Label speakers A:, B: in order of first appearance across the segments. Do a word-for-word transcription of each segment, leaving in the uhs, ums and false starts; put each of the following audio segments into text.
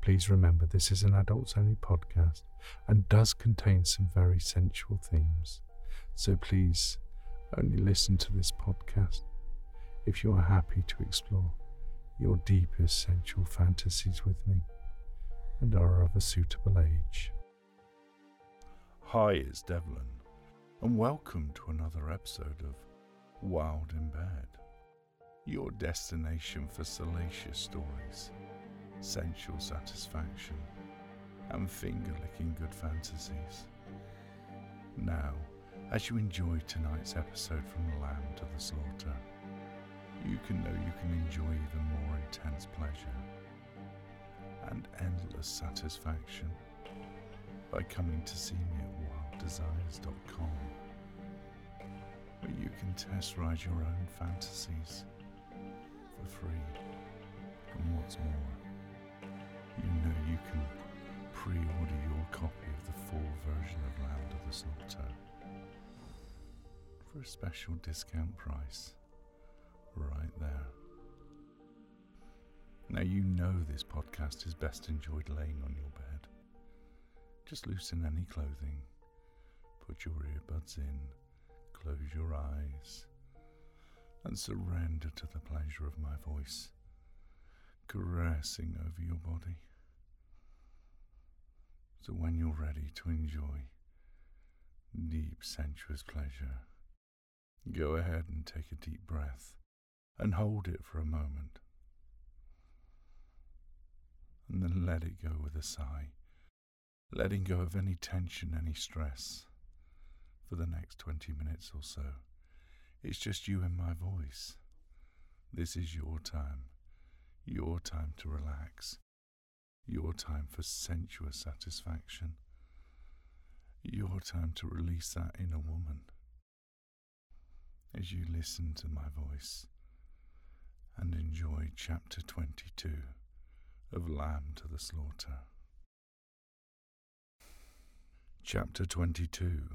A: please remember this is an adults-only podcast and does contain some very sensual themes. So please only listen to this podcast if you are happy to explore your deepest sensual fantasies with me and are of a suitable age. Hi, it's Devlin, and welcome to another episode of Wild in Bed, your destination for salacious stories, sensual satisfaction, and finger-licking good fantasies. Now, as you enjoy tonight's episode from the Lamb to the Slaughter, you can know you can enjoy even more intense pleasure and endless satisfaction by coming to see me at wild desires dot com, where you can test ride your own fantasies for free. And what's more, you know you can pre-order your copy of the full version of Lamb to the Slaughter for a special discount price right there. Now, you know this podcast is best enjoyed laying on your bed. Just loosen any clothing, put your earbuds in, close your eyes, and surrender to the pleasure of my voice caressing over your body. So when you're ready to enjoy deep, sensuous pleasure, go ahead and take a deep breath and hold it for a moment. And then let it go with a sigh, letting go of any tension, any stress. For the next twenty minutes or so, it's just you and my voice. This is your time, your time to relax, your time for sensuous satisfaction, your time to release that inner woman. As you listen to my voice and enjoy chapter twenty-two of Lamb to the Slaughter. Chapter twenty-two.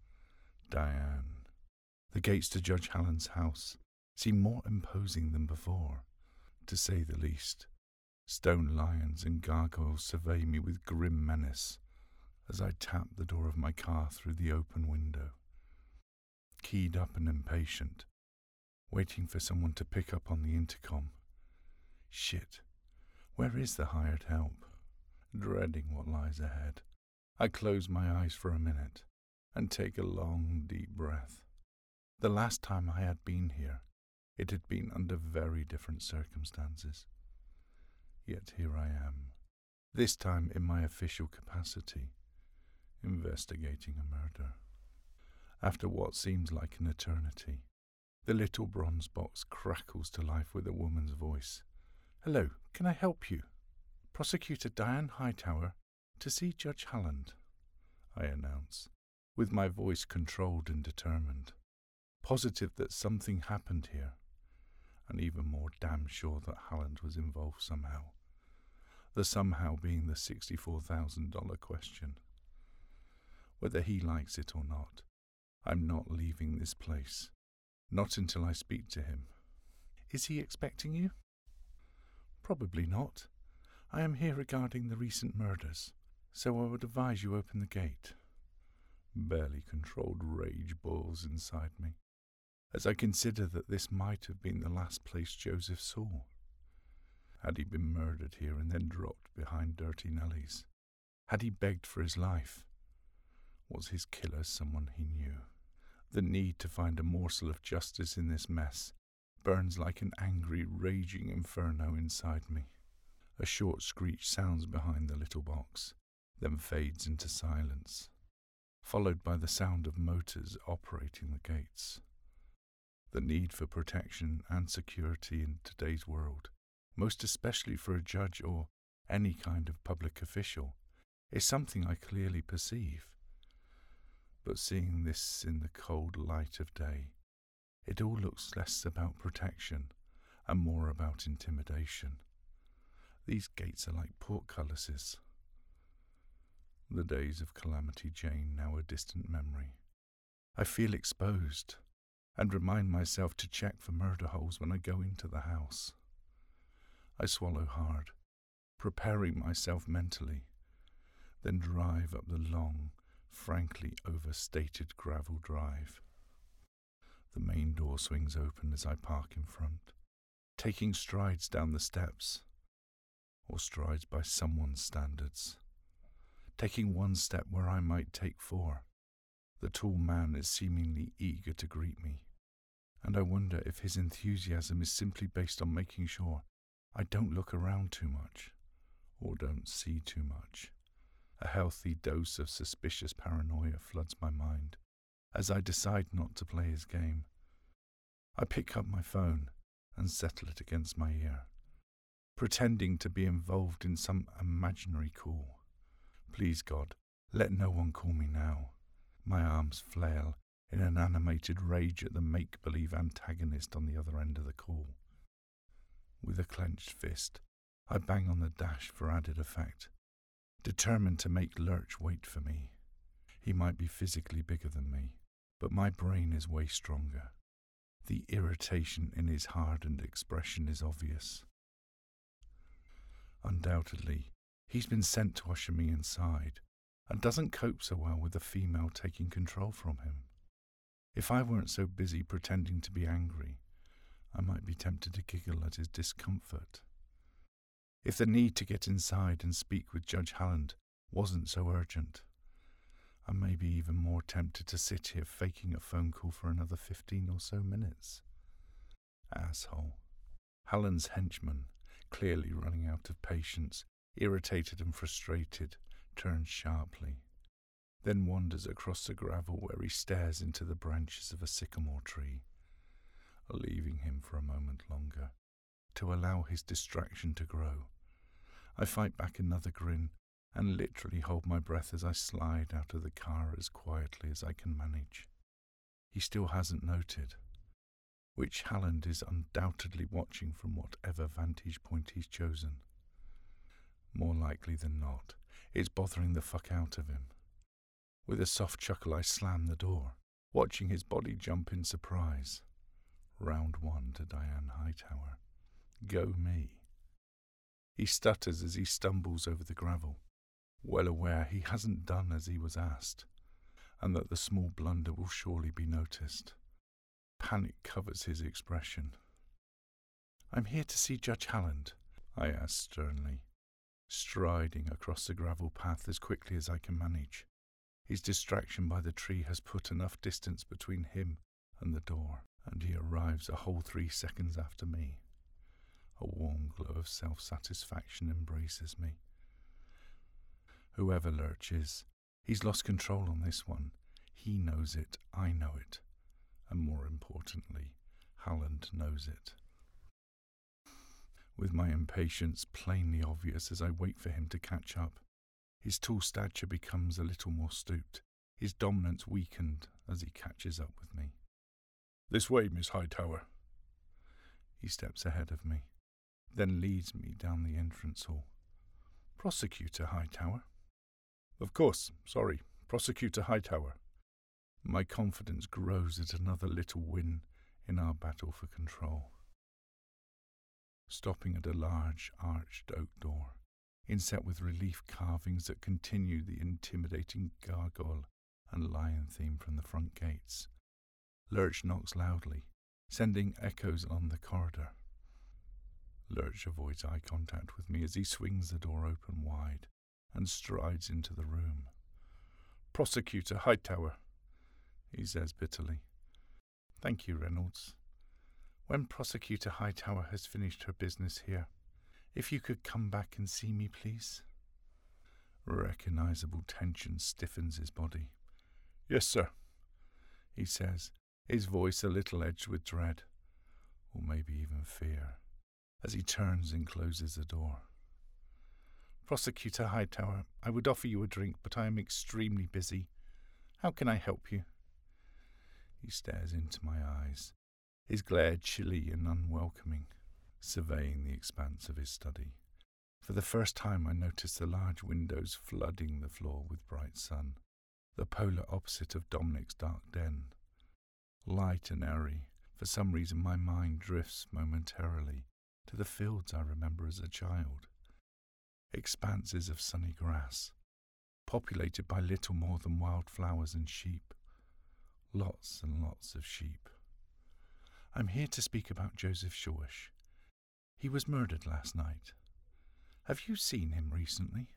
A: Diane. The gates to Judge Hallen's house seem more imposing than before, to say the least. Stone lions and gargoyles survey me with grim menace as I tap the door of my car through the open window. Keyed up and impatient, waiting for someone to pick up on the intercom. Shit, where is the hired help? Dreading what lies ahead, I close my eyes for a minute and take a long, deep breath. The last time I had been here, it had been under very different circumstances. Yet here I am, this time in my official capacity, investigating a murder. After what seems like an eternity, the little bronze box crackles to life with a woman's voice. "Hello, can I help you? Prosecutor Diane Hightower to see Judge Halland," I announce, with my voice controlled and determined, positive that something happened here, and even more damn sure that Halland was involved somehow, the somehow being the sixty-four thousand dollars question. Whether he likes it or not, I'm not leaving this place, not until I speak to him. "Is he expecting you?" "Probably not. I am here regarding the recent murders, so I would advise you open the gate." Barely controlled rage boils inside me, as I consider that this might have been the last place Joseph saw. Had he been murdered here and then dropped behind Dirty Nellies? Had he begged for his life? Was his killer someone he knew? The need to find a morsel of justice in this mess burns like an angry, raging inferno inside me. A short screech sounds behind the little box, then fades into silence, followed by the sound of motors operating the gates. The need for protection and security in today's world, most especially for a judge or any kind of public official, is something I clearly perceive. But seeing this in the cold light of day, it all looks less about protection and more about intimidation. These gates are like portcullises. The days of Calamity Jane now a distant memory. I feel exposed and remind myself to check for murder holes when I go into the house. I swallow hard preparing myself mentally, then drive up the long, frankly overstated gravel drive. The main door swings open as I park in front, taking strides down the steps, or strides by someone's standards, taking one step where I might take four. The tall man is seemingly eager to greet me, and I wonder if his enthusiasm is simply based on making sure I don't look around too much, or don't see too much. A healthy dose of suspicious paranoia floods my mind as I decide not to play his game. I pick up my phone and settle it against my ear, pretending to be involved in some imaginary call. Please God, let no one call me now. My arms flail in an animated rage at the make-believe antagonist on the other end of the call. With a clenched fist, I bang on the dash for added effect, determined to make Lurch wait for me. He might be physically bigger than me, but my brain is way stronger. The irritation in his hardened expression is obvious. Undoubtedly, he's been sent to usher me inside, and doesn't cope so well with a female taking control from him. If I weren't so busy pretending to be angry, I might be tempted to giggle at his discomfort. If the need to get inside and speak with Judge Halland wasn't so urgent, I may be even more tempted to sit here faking a phone call for another fifteen or so minutes. Asshole. Halland's henchman, clearly running out of patience, irritated and frustrated, turns sharply, then wanders across the gravel where he stares into the branches of a sycamore tree, leaving him for a moment longer, to allow his distraction to grow. I fight back another grin and literally hold my breath as I slide out of the car as quietly as I can manage. He still hasn't noted, which Halland is undoubtedly watching from whatever vantage point he's chosen. More likely than not, it's bothering the fuck out of him. With a soft chuckle I slam the door, watching his body jump in surprise. Round one to Diane Hightower. Go me. He stutters as he stumbles over the gravel, well aware he hasn't done as he was asked, and that the small blunder will surely be noticed. Panic covers his expression. "I'm here to see Judge Halland," I ask sternly, striding across the gravel path as quickly as I can manage. His distraction by the tree has put enough distance between him and the door, and he arrives a whole three seconds after me. A warm glow of self-satisfaction embraces me. Whoever Lurch is, he's lost control on this one. He knows it, I know it, and more importantly, Halland knows it. With my impatience plainly obvious as I wait for him to catch up, his tall stature becomes a little more stooped, his dominance weakened as he catches up with me. "This way, Miss Hightower." He steps ahead of me, then leads me down the entrance hall. "Prosecutor Hightower?" "Of course, sorry, Prosecutor Hightower." My confidence grows at another little win in our battle for control. Stopping at a large, arched oak door, inset with relief carvings that continue the intimidating gargoyle and lion theme from the front gates, Lurch knocks loudly, sending echoes along the corridor. Lurch avoids eye contact with me as he swings the door open wide and strides into the room. "Prosecutor Hightower," he says bitterly. "Thank you, Reynolds. When Prosecutor Hightower has finished her business here, if you could come back and see me, please." Recognizable tension stiffens his body. "Yes, sir," he says, his voice a little edged with dread, or maybe even fear, as he turns and closes the door. "Prosecutor Hightower, I would offer you a drink, but I am extremely busy. How can I help you?" He stares into my eyes, his glare chilly and unwelcoming, surveying the expanse of his study. For the first time I notice the large windows flooding the floor with bright sun, the polar opposite of Dominic's dark den. Light and airy, for some reason my mind drifts momentarily to the fields I remember as a child. expanses of sunny grass, populated by little more than wildflowers and sheep. Lots and lots of sheep. I'm here to speak about Joseph Shoresh. He was murdered last night. Have you seen him recently?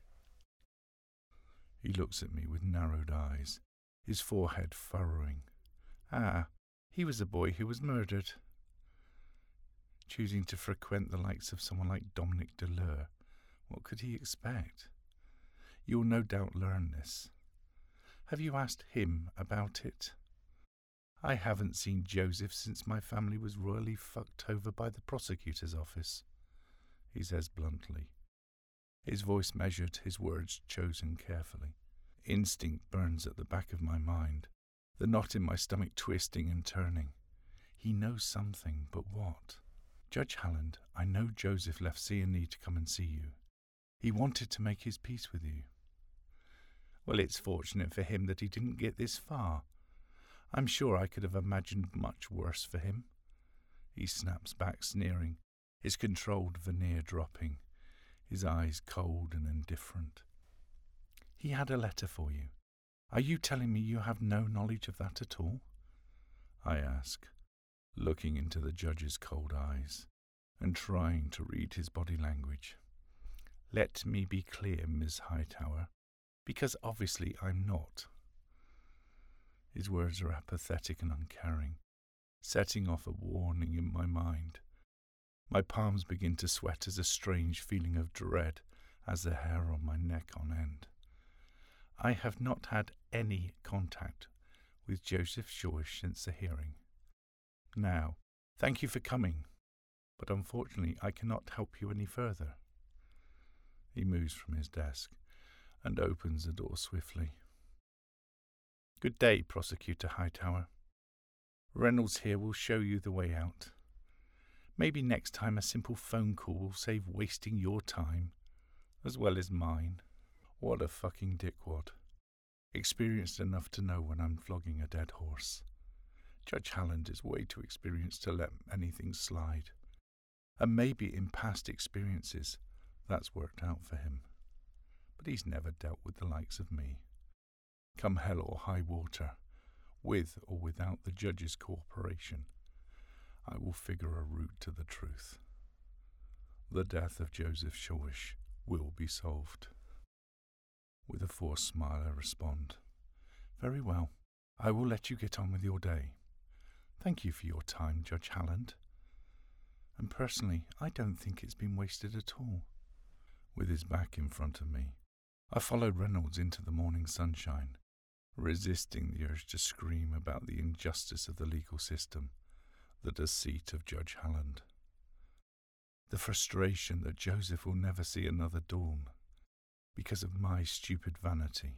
A: He looks at me with narrowed eyes, his forehead furrowing. Ah, he was a boy who was murdered. Choosing to frequent the likes of someone like Dominic Delure, what could he expect? You'll no doubt learn this. Have you asked him about it? I haven't seen Joseph since my family was royally fucked over by the prosecutor's office, he says bluntly. His voice measured, his words chosen carefully. Instinct burns at the back of my mind, the knot in my stomach twisting and turning. He knows something, but what? Judge Halland, I know Joseph left C and E to come and see you. He wanted to make his peace with you. Well, it's fortunate for him that he didn't get this far. I'm sure I could have imagined much worse for him. He snaps back, sneering, his controlled veneer dropping, his eyes cold and indifferent. He had a letter for you. Are you telling me you have no knowledge of that at all? I ask, looking into the judge's cold eyes and trying to read his body language. Let me be clear, Miss Hightower, because obviously I'm not. His words are apathetic and uncaring, setting off a warning in my mind. My palms begin to sweat as a strange feeling of dread has the hair on my neck on end. I have not had any contact with Joseph Shoresh since the hearing. Now, thank you for coming, but unfortunately I cannot help you any further. He moves from his desk and opens the door swiftly. Good day, Prosecutor Hightower. Reynolds here will show you the way out. Maybe next time a simple phone call will save wasting your time, as well as mine. What a fucking dickwad. Experienced enough to know when I'm flogging a dead horse. Judge Halland is way too experienced to let anything slide. And maybe in past experiences, that's worked out for him. But he's never dealt with the likes of me. Come hell or high water, with or without the judge's cooperation, I will figure a route to the truth. The death of Joseph Shoresh will be solved. With a forced smile I respond, Very well, I will let you get on with your day. Thank you for your time, Judge Halland. And personally, I don't think it's been wasted at all. With his back in front of me, I followed Reynolds into the morning sunshine, resisting the urge to scream about the injustice of the legal system, the deceit of Judge Halland, the frustration that Joseph will never see another dawn because of my stupid vanity.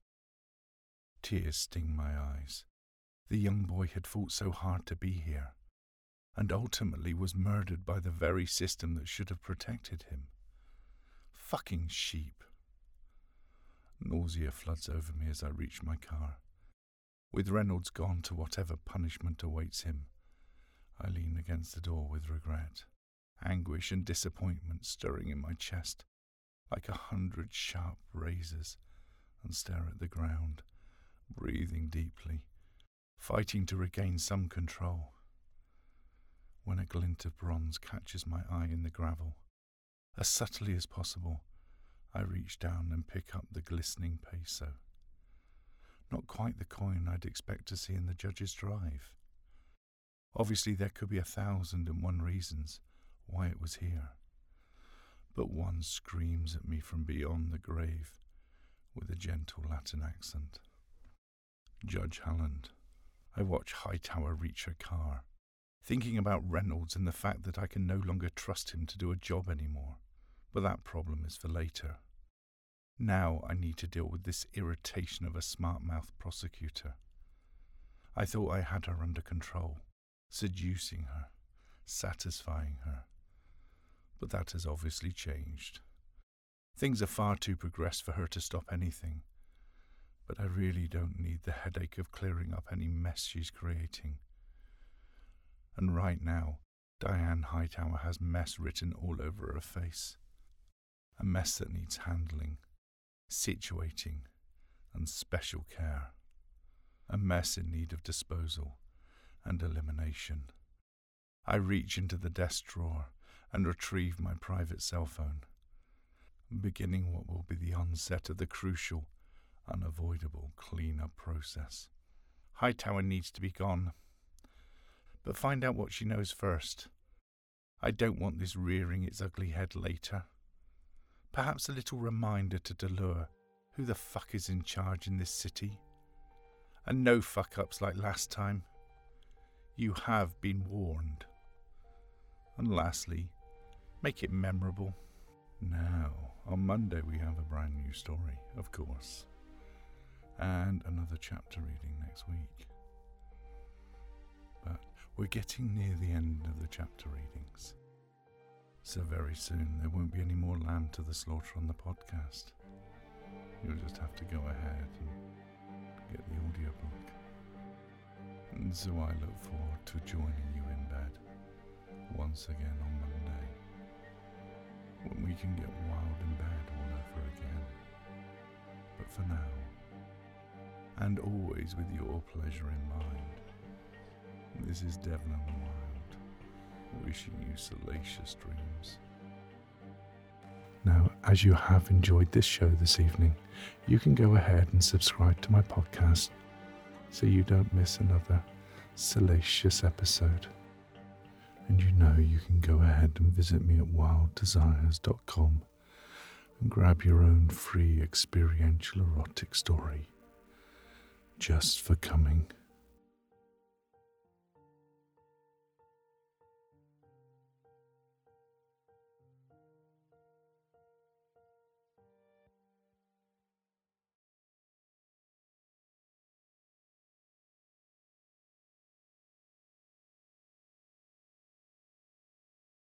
A: Tears sting my eyes. The young boy had fought so hard to be here, and ultimately was murdered by the very system that should have protected him. Fucking sheep. Nausea floods over me as I reach my car. With Reynolds gone to whatever punishment awaits him, I lean against the door with regret, anguish and disappointment stirring in my chest like a hundred sharp razors, and stare at the ground, breathing deeply, fighting to regain some control. When a glint of bronze catches my eye in the gravel, as subtly as possible, I reach down and pick up the glistening peso. Not quite the coin I'd expect to see in the judge's drive. Obviously there could be a thousand and one reasons why it was here, but one screams at me from beyond the grave with a gentle Latin accent. Judge Halland. I watch Hightower reach her car, thinking about Reynolds and the fact that I can no longer trust him to do a job anymore. But that problem is for later. Now I need to deal with this irritation of a smart-mouthed prosecutor. I thought I had her under control, seducing her, satisfying her. But that has obviously changed. Things are far too progressed for her to stop anything. But I really don't need the headache of clearing up any mess she's creating. And right now, Diane Hightower has mess written all over her face. A mess that needs handling, situating, and special care. A mess in need of disposal and elimination. I reach into the desk drawer and retrieve my private cell phone, beginning what will be the onset of the crucial, unavoidable clean-up process. Hightower needs to be gone, but find out what she knows first. I don't want this rearing its ugly head later. Perhaps a little reminder to Delure who the fuck is in charge in this city. And no fuck-ups like last time. You have been warned. And lastly, make it memorable. Now, on Monday we have a brand new story, of course. And another chapter reading next week. But we're getting near the end of the chapter readings. So very soon there won't be any more lamb to the slaughter on the podcast. You'll just have to go ahead and get the audiobook. And so I look forward to joining you in bed once again on Monday, when we can get wild in bed all over again. But for now, and always with your pleasure in mind, this is Devlin the Wild, wishing you salacious dreams. Now, as you have enjoyed this show this evening, you can go ahead and subscribe to my podcast so you don't miss another salacious episode. And you know you can go ahead and visit me at wild desires dot com and grab your own free experiential erotic story just for coming.